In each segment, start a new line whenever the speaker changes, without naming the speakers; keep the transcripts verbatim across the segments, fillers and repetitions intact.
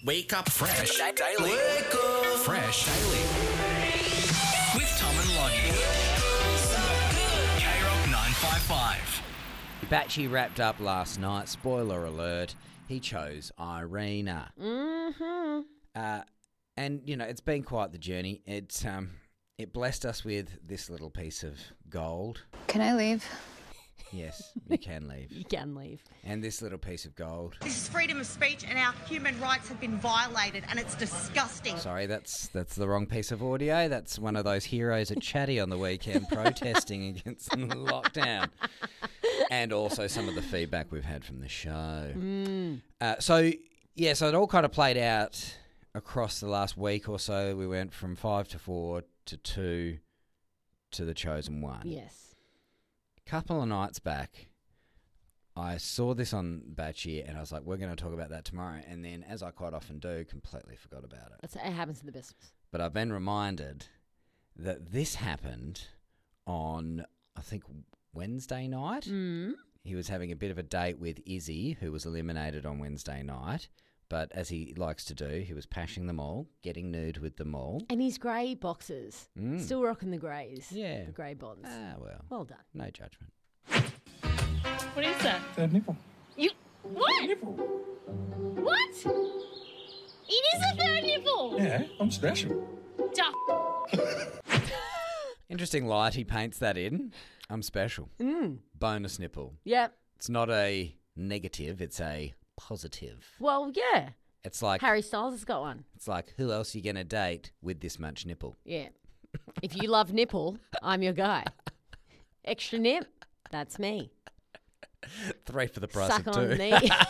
Wake up fresh daily. Wake up fresh daily. With Tom and Lonnie. K Rock nine five five.
Batchy wrapped up last night. Spoiler alert. He chose Irina.
Mm-hmm.
Uh, and, you know, it's been quite the journey. It, um, it blessed us with this little piece of gold.
Can I leave?
Yes, you can leave.
You can leave.
And this little piece of gold.
This is freedom of speech and our human rights have been violated and it's disgusting.
Sorry, that's that's the wrong piece of audio. That's one of those heroes at Chatty on the weekend protesting against the lockdown. And also some of the feedback we've had from the show.
Mm.
Uh, so, yeah, so it all kind of played out across the last week or so. We went from five to four to two to the chosen one.
Yes.
Couple of nights back, I saw this on Batchy and I was like, we're going to talk about that tomorrow. And then, as I quite often do, completely forgot about it.
That's, it happens to the best of us.
But I've been reminded that this happened on, I think, Wednesday night.
Mm.
He was having a bit of a date with Izzy, who was eliminated on Wednesday night. But as he likes to do, he was pashing them all, getting nude with them all.
And his grey boxes.
Mm.
Still rocking the greys.
Yeah.
The grey bonds.
Ah, well.
Well done.
No judgment.
What is that?
Third nipple.
You what?
Nipple.
What? It is a third nipple.
Yeah, I'm special.
Duh.
Interesting light he paints that in. I'm special.
Mm.
Bonus nipple.
Yep.
It's not a negative, it's a positive.
Well, yeah.
It's like
Harry Styles has got one.
it's like who else are you gonna date with this much nipple?
Yeah. If you love nipple, I'm your guy. Extra nip, that's me.
Three for the price
Suck
of
on
two.
me.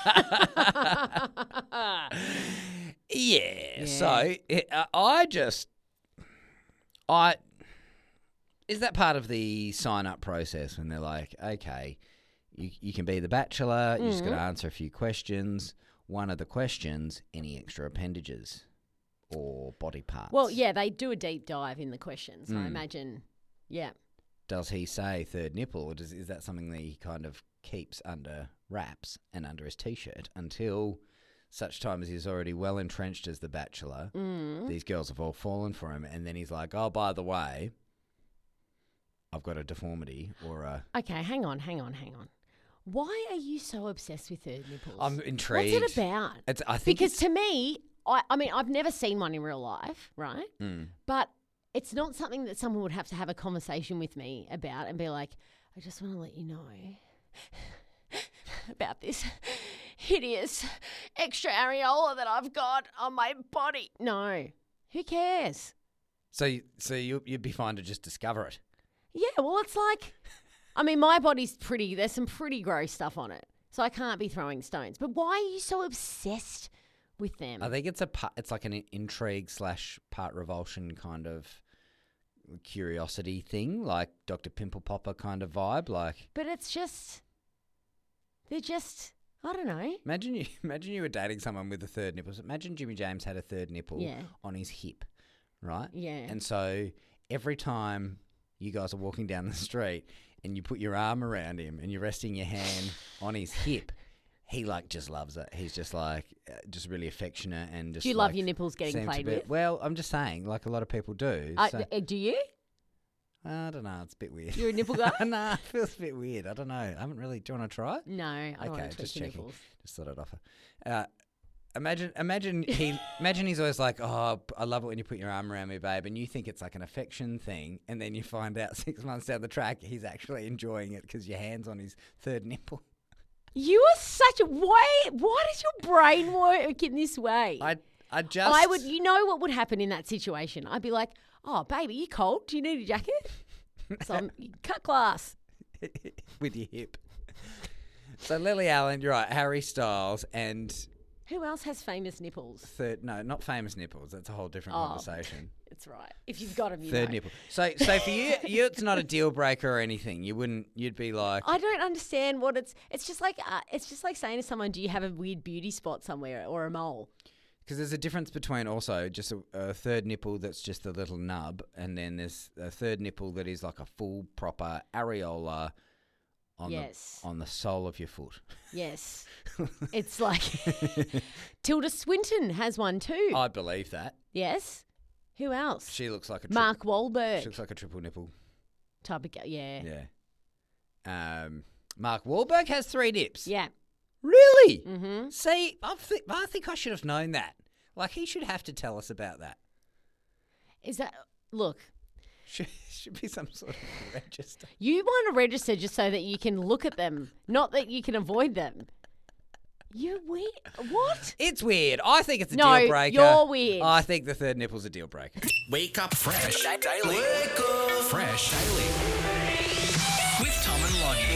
yeah.
Yeah.
So it, uh, I just I is that part of the sign up process when they're like, okay, you you can be the bachelor, you just got to
Mm-hmm.
answer a few questions. One of the questions, any extra appendages or body parts?
Well, yeah, they do a deep dive in the questions. I
Mm.
imagine, yeah.
Does he say third nipple, or does, is that something that he kind of keeps under wraps and under his t-shirt until such time as he's already well entrenched as the bachelor?
Mm.
These girls have all fallen for him, and then he's like, oh, by the way, I've got a deformity or a...
Okay, hang on, hang on, hang on. Why are you so obsessed with third nipples?
I'm intrigued.
What's it about?
It's, I think
Because
it's,
to me, I, I mean, I've never seen one in real life, right?
Mm.
But it's not something that someone would have to have a conversation with me about and be like, I just want to let you know about this hideous extra areola that I've got on my body. No. Who cares?
So, you- so you, you'd be fine to just discover it.
Yeah, well, it's like, I mean, my body's pretty, there's some pretty gross stuff on it. So I can't be throwing stones. But why are you so obsessed with them?
I think it's a pa- it's like an in- intrigue slash part revulsion kind of curiosity thing, like Doctor Pimple Popper kind of vibe. Like,
But it's just, they're just, I don't know.
imagine you imagine you were dating someone with a third nipple. Imagine Jimmy James had a third nipple
Yeah.
on his hip, right?
Yeah.
And so every time you guys are walking down the street and you put your arm around him and you're resting your hand on his hip, he like just loves it. He's just like uh, just really affectionate and just.
Do you love
like,
your nipples getting
seems to
played
be-
with?
Well, I'm just saying, like a lot of people do.
Uh,
so-
uh, do you?
I don't know. It's a bit weird.
You're a nipple guy?
nah, it feels a bit weird. I don't know. I haven't really. Do you want to try it?
No, I don't
Okay,
want to
just
tweak your
checking.
nipples.
Just thought I'd offer. Uh, imagine, imagine he, imagine he's always like, "Oh, I love it when you put your arm around me, babe," and you think it's like an affection thing, and then you find out six months down the track he's actually enjoying it because your hand's on his third nipple.
You are such a, why, why does your brain work in this way?
I, I just,
I would, you know what would happen in that situation? I'd be like, oh, baby, you cold? Do you need a jacket? So I'm, cut glass.
with your hip. So Lily Allen, you're right. Harry Styles and
Who else has famous nipples?
third. No, not famous nipples. That's a whole different
Oh.
conversation.
It's right. If you've got them, you
Third
know.
nipple. So, so for you, you, it's not a deal breaker or anything. You wouldn't. You'd be like,
I don't understand what it's. It's just like uh, it's just like saying to someone, "Do you have a weird beauty spot somewhere or a mole?"
because there's a difference between also just a, a third nipple that's just a little nub, and then there's a third nipple that is like a full proper areola on
Yes.
the on the sole of your foot.
Yes. It's like Tilda Swinton has one too.
I believe that.
Yes. Who else?
She looks like a tri-
Mark Wahlberg.
She looks like a triple nipple.
Type of guy. Yeah.
Yeah. Um, Mark Wahlberg has three nips.
Yeah.
Really?
Mm-hmm.
See, I, th- I think I should have known that. Like, he should have to tell us about that.
Is that look?
Should, should be some sort of register.
You want to register just so that you can look at them, not that you can avoid them. You're weird. What?
It's weird. I think it's a
No,
deal breaker.
you're weird.
I think the third nipple's a deal breaker.
Wake up fresh daily. Wake up fresh daily. With Tom and Loggy.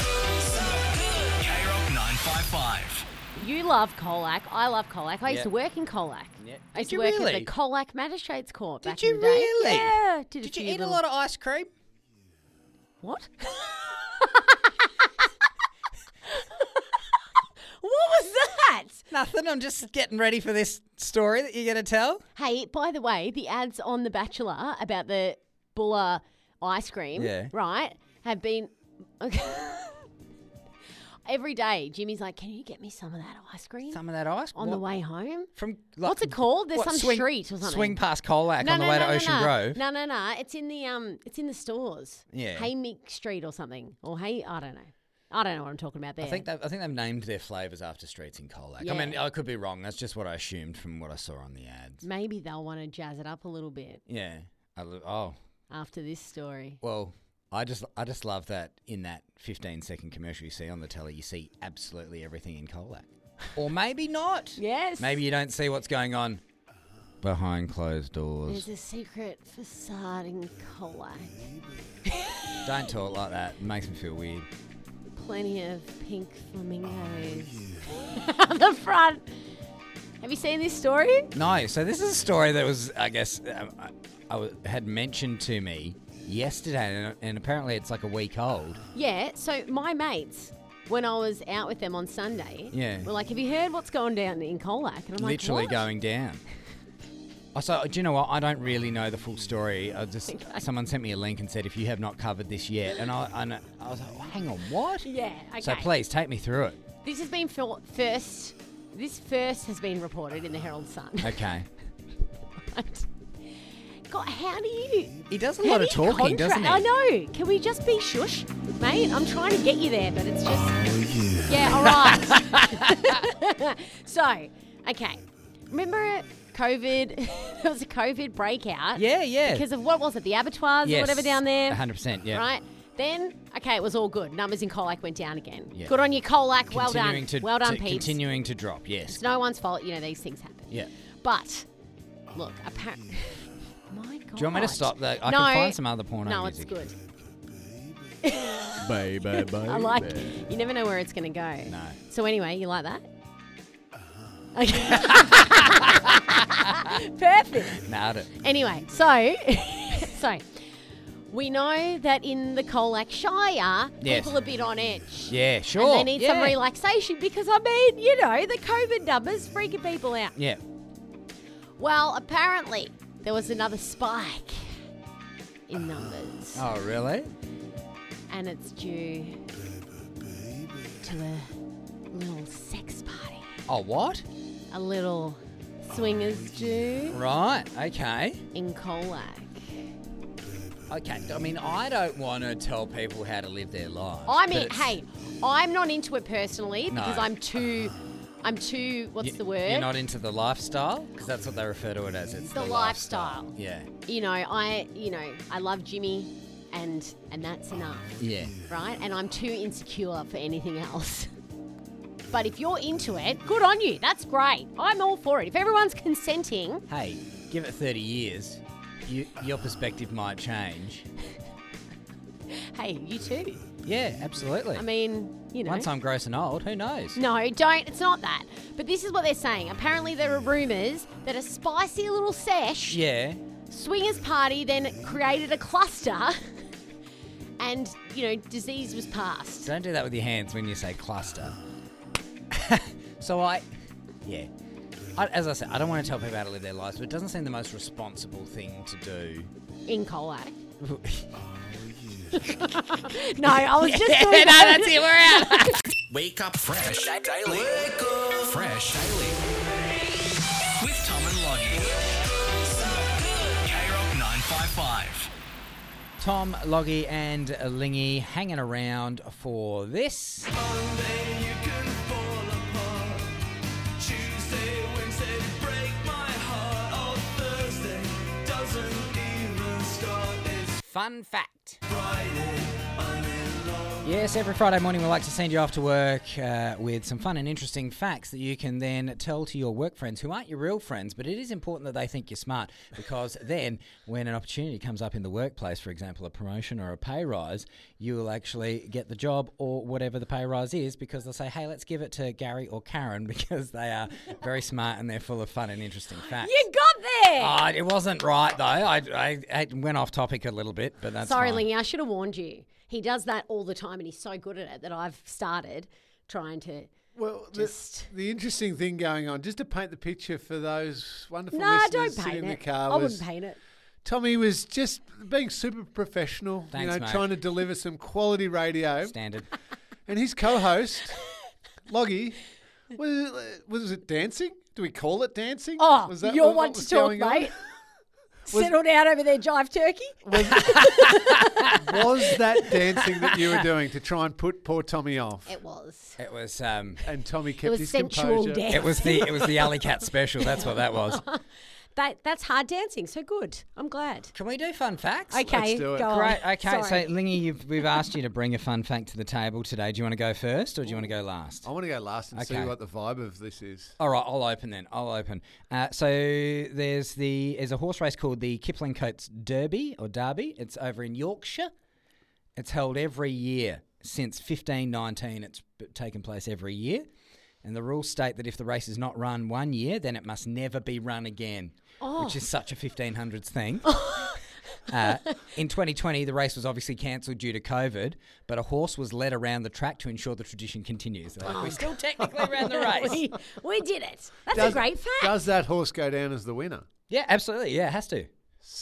K Rock nine five five.
You love Colac. I love Colac. I used
Yeah.
to work in Colac.
Yeah.
I used
Did
to
you
work at
really?
the Colac Magistrates Court
Did
back
you
in the day.
really?
Yeah. Did, a
Did you
few
eat
little-
a lot of ice cream?
What? What was that?
Nothing. I'm just getting ready for this story that you're going to tell.
Hey, by the way, the ads on The Bachelor about the Bulla ice cream,
Yeah.
right, have been... Every day, Jimmy's like, can you get me some of that ice cream
Some of that ice
on the
what-
way home?
From like,
What's it called? There's
what,
some
swing,
street or something.
Swing past Colac
No,
on the
no,
way
no,
to
no,
Ocean
no.
Grove.
No, no, no. It's in the um, it's in the stores.
Yeah.
Haymeek Street or something, or Hay. I don't know. I don't know what I'm talking about there.
I think they've, I think they've named their flavours after streets in Colac.
Yeah.
I mean, I could be wrong. That's just what I assumed from what I saw on the ads.
Maybe they'll want to jazz it up a little bit
Yeah. I, lo- oh,
after this story.
well, I just I just love that in that fifteen second commercial you see on the telly, you see absolutely everything in Colac. Or maybe not.
Yes.
Maybe you don't see what's going on behind closed doors.
There's a secret facade in Colac.
Don't talk like that. It makes me feel weird.
Plenty of pink flamingos on the front. Have you seen this story?
No, so this is a story that was, I guess, um, I, I w- had mentioned to me yesterday, and, and apparently it's like a week old.
Yeah. So my mates, when I was out with them on Sunday,
Yeah.
were like, "Have you heard what's going down in Colac?" And I'm like,
Literally
"What?"
going down. Oh, so, do you know what? I don't really know the full story. I just
Okay.
Someone sent me a link and said, if you have not covered this yet, and I, and I was like, oh, hang on, what?
Yeah. Okay.
So please take me through it.
This has been fil- first. This first has been reported in the Herald Sun.
Okay.
God, how do you?
He does a
how
lot
do
of
you
talking,
contra-
doesn't he?
I know. Can we just be shush, mate? I'm trying to get you there, but it's just. Yeah. All right. So, okay. Remember COVID? There was a COVID breakout.
Yeah, yeah.
Because of what was it? The abattoirs
Yes,
or whatever down there.
one hundred percent, yeah.
Right. Then, okay, it was all good. Numbers in Colac went down again.
Yeah.
Good on you, Colac. Well done.
Continuing to,
well done,
to-
peeps.
Continuing to drop, yes.
It's no one's fault. You know, these things happen.
Yeah.
But, look, apparently... My God.
Do you want me to stop that? I
no,
can find some other porno
No,
music.
it's good.
Baby, baby.
I like You never know where it's going to go.
No.
So anyway, you like that? Okay. Perfect.
Nailed it.
Anyway, so... so... We know that in the Colac Shire,
Yes.
people are a bit on edge.
Yeah, sure.
And they need some
yeah.
relaxation because, I mean, you know, the COVID numbers freaking people out.
Yeah.
Well, apparently, there was another spike in numbers.
Oh, really?
And it's due to a little sex party.
Oh, what?
A little swingers do
Right. Okay.
in Colac.
Okay. I mean, I don't want to tell people how to live their lives.
I
but
mean,
it's-
hey, I'm not into it personally because
No.
I'm too, I'm too, what's
you-
the word?
You're not into the lifestyle? Because that's what they refer to it as. It's
The
the,
lifestyle.
Yeah.
You know, I, you know, I love Jimmy and, and that's enough.
Yeah.
Right? And I'm too insecure for anything else. But if you're into it, good on you. That's great. I'm all for it. If everyone's consenting,
Hey, give it thirty years. You, your perspective might change.
hey, you too.
Yeah, absolutely.
I mean, you know.
Once I'm gross and old, who knows?
No, don't. It's not that. But this is what they're saying. Apparently, there are rumours that a spicy little sesh
Yeah.
swingers party then created a cluster, and you know, disease was passed.
Don't do that with your hands when you say cluster. So I, yeah. I, as I said, I don't want to tell people how to live their lives, but it doesn't seem the most responsible thing to do.
In Colac. No, I was just
Yeah,
doing
no, that's it. We're out.
Wake up fresh daily. Wake up fresh daily. With Tom and Loggy. K Rock nine five five.
Tom, Loggy and Lingy hanging around for this. Fun fact. Yes, every Friday morning we like to send you off to work uh, with some fun and interesting facts that you can then tell to your work friends who aren't your real friends, but it is important that they think you're smart, because then when an opportunity comes up in the workplace, for example, a promotion or a pay rise, you will actually get the job or whatever the pay rise is, because they'll say, hey, let's give it to Gary or Karen, because they are very smart and they're full of fun and interesting facts.
You got there.
Oh, it wasn't right, though. I, I, I went off topic a little bit, but that's
Sorry,
fine.
Lingy, I should have warned you. He does that all the time and he's so good at it that I've started trying to
Well,
just...
the, the interesting thing going on, just to paint the picture for those wonderful
No,
listeners
don't
sitting
paint
in
it.
the car,
I
was
wouldn't paint it.
Tommy was just being super professional,
Thanks,
you know,
mate.
trying to deliver some quality radio.
Standard.
And his co-host, Loggy, was it, was it dancing? Do we call it dancing?
Oh,
was that
you're
what- what
one to
was
talk,
going on?
mate. Settle down over there, Jive Turkey.
Was that dancing that you were doing to try and put poor Tommy off?
It was.
It was um,
And Tommy
It
kept
was
his
sensual
composure.
dance.
it was the it was the Alley Cat special. That's what that was.
That That's hard dancing, so good. I'm glad.
Can we do fun facts?
Okay,
do it.
go on.
Great. Okay,
Sorry.
so Lingy, you've, we've asked you to bring a fun fact to the table today. Do you want to go first or do you want to go last?
I want to go last and see
Okay.
what the vibe of this is.
All right, I'll open then. I'll open. Uh, so there's the there's a horse race called the Kipling Coates Derby or Derby. It's over in Yorkshire. It's held every year since fifteen nineteen. It's b- taken place every year. And the rules state that if the race is not run one year, then it must never be run again, which is such a fifteen hundreds thing. Uh, in twenty twenty, the race was obviously cancelled due to COVID, but a horse was led around the track to ensure the tradition continues. They're like, we still technically ran the race.
we, we did it. That's
Does-
a great fact.
Does that horse go down as the winner?
Yeah, absolutely. Yeah, it has to.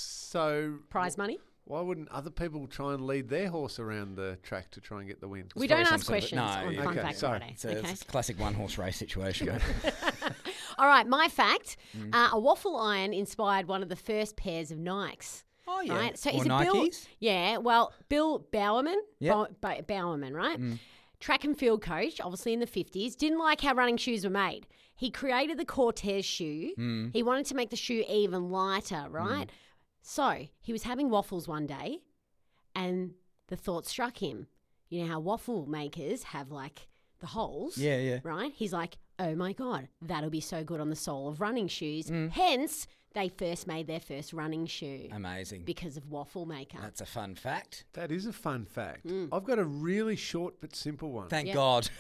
So
Prize money.
why wouldn't other people try and lead their horse around the track to try and get the win?
We
probably
don't
some
ask
sort of-
questions
no,
on
yeah.
Fun
Okay,
Fact
sorry.
Friday.
It's a,
okay.
it's a classic one horse race situation.
All right, my fact.
Mm.
Uh, a waffle iron inspired one of the first pairs of Nikes.
Oh, yeah.
Right? So
Or
is it Bill?
Nikes?
Yeah, well, Bill Bowerman,
Yep.
Bow- Bow- Bowerman, right?
Mm.
Track and field coach, obviously in the fifties, didn't like how running shoes were made. He created the Cortez shoe.
Mm.
He wanted to make the shoe even lighter, right? So he was having waffles one day and the thought struck him. You know how waffle makers have like the holes?
Yeah, yeah.
Right? He's like, oh my God, that'll be so good on the sole of running shoes.
Mm.
Hence, they first made their first running shoe
Amazing.
because of waffle maker.
That's a fun fact.
That is a fun fact.
Mm.
I've got a really short but simple one.
Thank
Yeah.
God.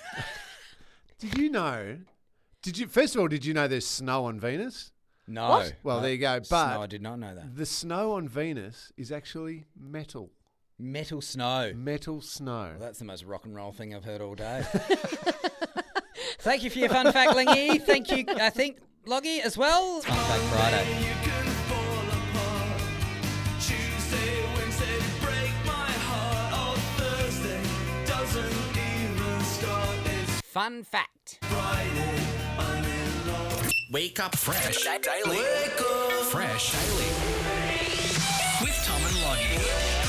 Did you know? Did you first of all? Did you know there's snow on Venus?
No.
What?
Well,
No.
there you go.
Snow,
But
I did not know that.
the snow on Venus is actually metal.
Metal snow.
Metal snow.
Well, that's the most rock and roll thing I've heard all day. Thank you for your fun fact, Lingy. Thank you, I think, Loggy as well. It's Fun Fact Friday. Fun fact.
Wake up fresh daily. Wake up fresh daily. With Tom and Loggy.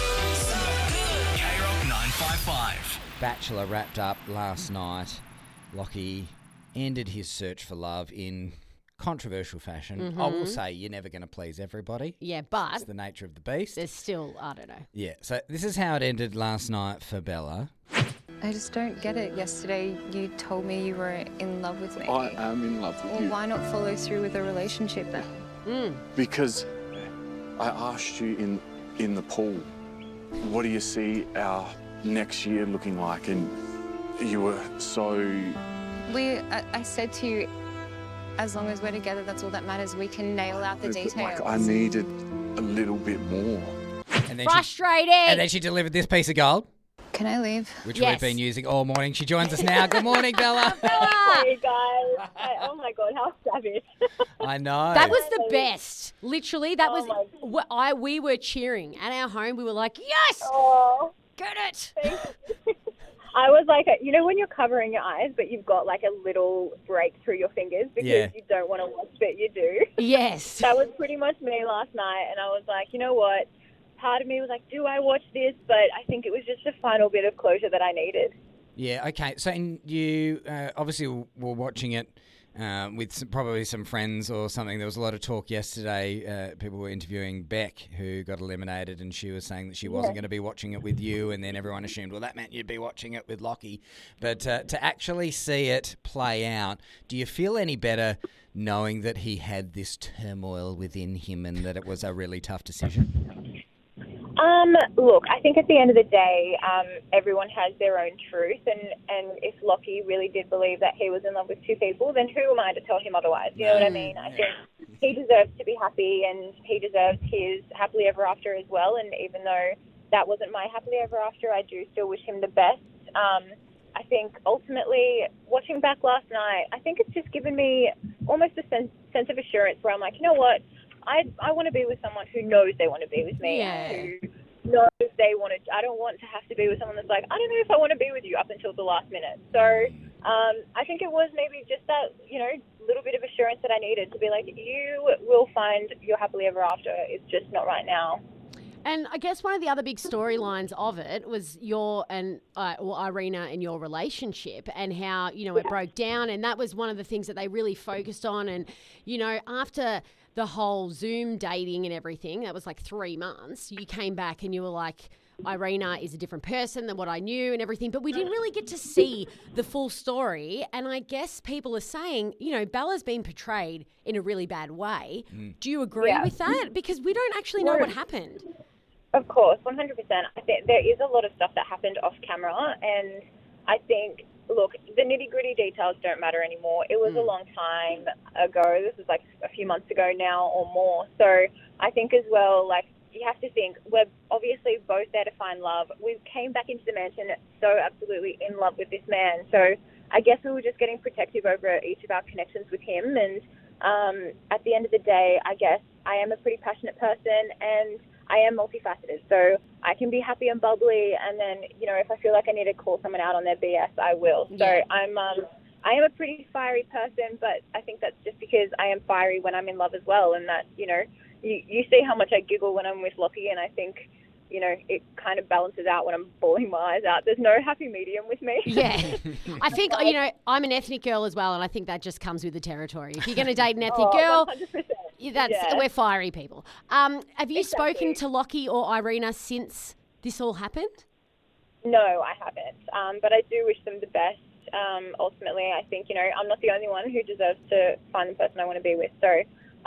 K Rock nine five five.
Bachelor wrapped up last night. Lockie ended his search for love in controversial fashion. I will say you're never going to please everybody.
yeah, but
It's the nature of the beast.
there's still, I don't know.
Yeah, so this is how it ended last night for Bella.
I just don't get it. Yesterday, you told me you were in love with me.
I am in love with
Well,
you
why not follow through with a relationship then?
because I asked you in in the pool, what do you see our next year looking like? And you were so
We, I, I said to you, as long as we're together, that's all that matters. We can nail out the details.
like I needed a little bit more.
And then she,
Frustrating!
and then she delivered this piece of gold,
Can I leave?
which
Yes.
we've been using all morning. She joins us now. Good morning, Bella.
Hey guys, I, oh my god, how savage.
I know.
That was the best. Literally, that
Oh
was.
my
wh- I we were cheering at our home. We were like, yes,
Oh,
Get it.
I was like, you know, when you're covering your eyes, but you've got like a little break through your fingers because
Yeah.
you don't want to watch, but you do.
Yes.
That was pretty much me last night, and I was like, you know what? Part of me was like, do I watch this? But I think it was just a final bit of closure that I needed.
Yeah, okay. So and you uh, obviously were watching it um, with some, probably some friends or something. There was a lot of talk yesterday. Uh, people were interviewing Beck, who got eliminated, and she was saying that she wasn't
Yeah.
going to be watching it with you, and then everyone assumed, well, that meant you'd be watching it with Lockie. But uh, to actually see it play out, do you feel any better knowing that he had this turmoil within him and that it was a really tough decision?
Um, look, I think at the end of the day, um, everyone has their own truth, and, and if Lockie really did believe that he was in love with two people, then who am I to tell him otherwise? You know what I mean? I think he deserves to be happy, and he deserves his happily ever after as well, and even though that wasn't my happily ever after, I do still wish him the best. Um, I think ultimately, watching back last night, I think it's just given me almost a sense, sense of assurance where I'm like, you know what? I I want to be with someone who knows they want to be with me.
Yeah.
Who knows they want to. I don't want to have to be with someone that's like, I don't know if I want to be with you up until the last minute. So um, I think it was maybe just that, you know, little bit of assurance that I needed to be like, you will find your happily ever after. It's just not right now.
And I guess one of the other big storylines of it was your and uh, well, Irina and your relationship and how, you know, it broke down. And that was one of the things that they really focused on. And, you know, after the whole Zoom dating and everything, that was like three months, you came back and you were like, Irina is a different person than what I knew and everything. But we didn't really get to see the full story. And I guess people are saying, you know, Bella's been portrayed in a really bad way. Mm. Do you agree
Yeah.
with that? Because we don't actually know what happened.
Of course, one hundred percent. I think there is a lot of stuff that happened off camera, and I think, look, the nitty-gritty details don't matter anymore. It was mm. a long time ago. This was like a few months ago now or more. So I think as well, like, you have to think, we're obviously both there to find love. We came back into the mansion so absolutely in love with this man. So I guess we were just getting protective over each of our connections with him. And um, at the end of the day, I guess I am a pretty passionate person, and I am multifaceted, so I can be happy and bubbly, and then, you know, if I feel like I need to call someone out on their B S, I will. So
Yeah.
I'm, um, I am a pretty fiery person, but I think that's just because I am fiery when I'm in love as well, and that, you know, you, you see how much I giggle when I'm with Lockie, and I think, you know, it kind of balances out when I'm bawling my eyes out. There's no happy medium with me.
Yeah. I think, you know, I'm an ethnic girl as well, and I think that just comes with the territory. If you're going to date an ethnic
Oh,
girl,
one hundred percent.
that's
Yeah.
we're fiery people. Um, have you
Exactly.
spoken to Lockie or Irina since this all happened?
No, I haven't. Um, but I do wish them the best. Um, ultimately, I think, you know, I'm not the only one who deserves to find the person I want to be with. So,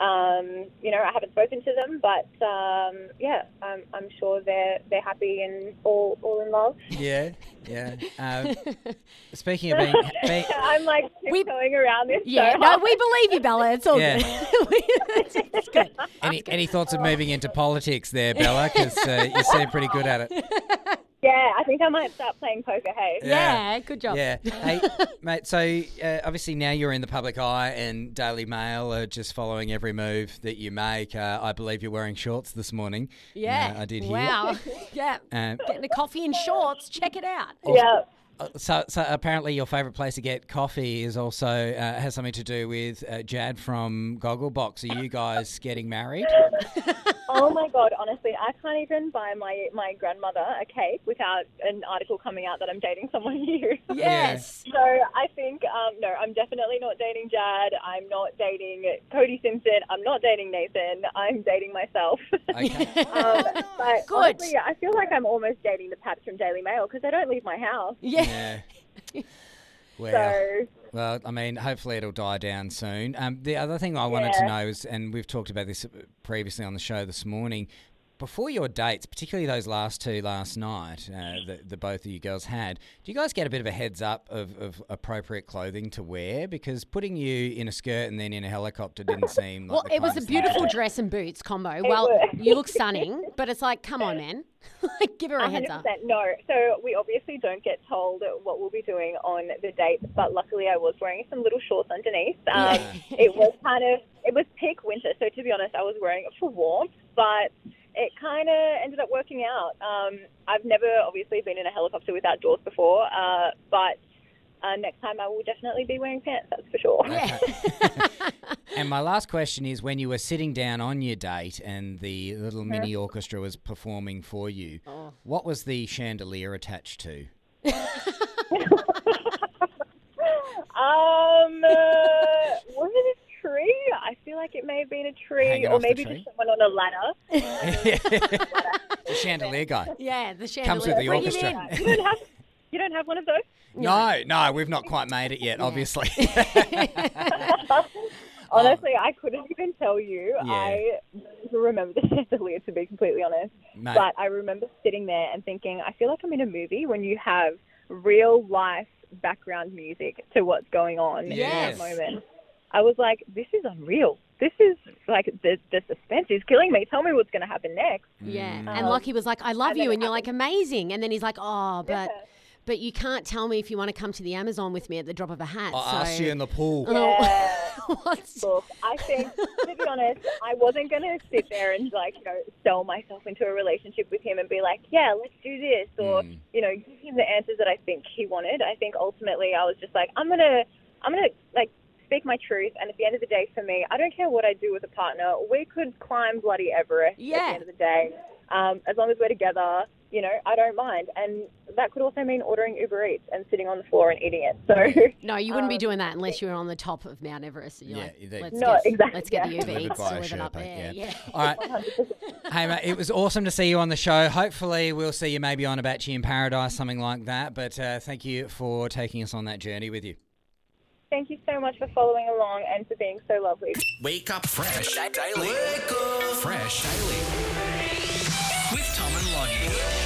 um, you know, I haven't spoken to them, but um, yeah, I'm, I'm sure they're they're happy and all all in love.
Yeah, yeah. Um, speaking of being, being
I'm like
We-
tiptoeing around this.
Yeah,
so
no,
hard.
we believe you, Bella. It's all
Yeah.
good. it's, it's good.
any any thoughts of moving into politics there, Bella? Because uh, you seem pretty good at it.
Yeah, I think I might start playing poker. Hey.
Yeah, good job.
Yeah. Hey, mate, so uh, obviously now you're in the public eye and Daily Mail are just following every move that you make. Uh, I believe you're wearing shorts this morning.
Yeah.
Uh, I did hear.
Wow. yeah.
Um,
Getting a coffee in shorts. Check it out.
Yeah.
Uh, So, so apparently your favourite place to get coffee is also uh, has something to do with uh, Jad from Gogglebox. Are you guys getting married?
Oh my God, honestly, I can't even buy my, my grandmother a cake without an article coming out that I'm dating someone new.
Yes.
So I think, um, no, I'm definitely not dating Jad. I'm not dating Cody Simpson. I'm not dating Nathan. I'm dating myself.
Okay.
um, but
Good.
honestly, I feel like I'm almost dating the Pats from Daily Mail because I don't leave my house.
Yeah.
Yeah. Well,
So
well, I mean, hopefully it'll die down soon. Um, the other thing I wanted to
Yeah.
know is, and we've talked about this previously on the show this morning, before your dates, particularly those last two last night, uh, that the both of you girls had, do you guys get a bit of a heads up of, of appropriate clothing to wear? Because putting you in a skirt and then in a helicopter didn't seem like
Well,
the
it was a
closest thing to
beautiful
do.
dress and boots combo. Well,
was.
you look stunning, but it's like, come on, man. Like, give her a heads up.
one hundred percent no. So we obviously don't get told what we'll be doing on the date, but luckily I was wearing some little shorts underneath. Um, it was kind of, it was peak winter, so to be honest, I was wearing it for warmth, but it kind of ended up working out. Um, I've never obviously been in a helicopter without doors before, uh, but uh, next time I will definitely be wearing pants, that's for sure.
Yeah.
And my last question is, when you were sitting down on your date and the little mini
Uh-huh.
orchestra was performing for you,
Oh.
what was the chandelier attached to?
Um, uh, was it a tree? I feel like it may have been a tree,
Hanging
or
off the
maybe
tree?
just someone on a ladder.
The chandelier guy.
Yeah, the chandelier.
Comes with the
Bring it
orchestra.
in.
You don't have, you don't have one of those?
No, no, we've not quite made it yet,
Yeah.
obviously.
Honestly, I couldn't even tell you.
Yeah.
I don't even remember the chandelier, to be completely honest.
Mate.
But I remember sitting there and thinking, I feel like I'm in a movie when you have real life background music to what's going on
Yes.
in that moment. I was like, this is unreal. This is like, the, the suspense is killing me. Tell me what's going to happen next.
Yeah,
Mm.
and Lockie was like, I love
and
you,
then it
and you're like, amazing. And then he's like, oh, but
Yeah.
but you can't tell me if you want to come to the Amazon with me at the drop of a hat.
I'll
so.
ask you in the pool.
Yeah.
What's...
Look, I think, to be honest, I wasn't going to sit there and, like, you know, sell myself into a relationship with him and be like, yeah, let's do this, or,
Mm.
you know, give him the answers that I think he wanted. I think ultimately I was just like, I'm going to, I'm going to, like, speak my truth, and at the end of the day, for me, I don't care what I do with a partner. We could climb bloody Everest
Yeah.
at the end of the day. Um, as long as we're together, you know, I don't mind. And that could also mean ordering Uber Eats and sitting on the floor and eating it. So
No, you wouldn't be
Um,
doing that unless you were on the top of Mount Everest. And you're
Yeah,
like,
they-
let's
No,
get,
exactly,
Let's get the
yeah.
Uber
Delivered
Eats
by a
delivered up
Sherpa,
there.
yeah.
Yeah.
All right. Hey, mate, it was awesome to see you on the show. Hopefully we'll see you maybe on A Bachelor in Paradise, something like that. But uh, thank you for taking us on that journey with you.
thank you so much for following along and for being so lovely.
Wake up fresh daily. Wake up fresh daily. With Tom and Loggy.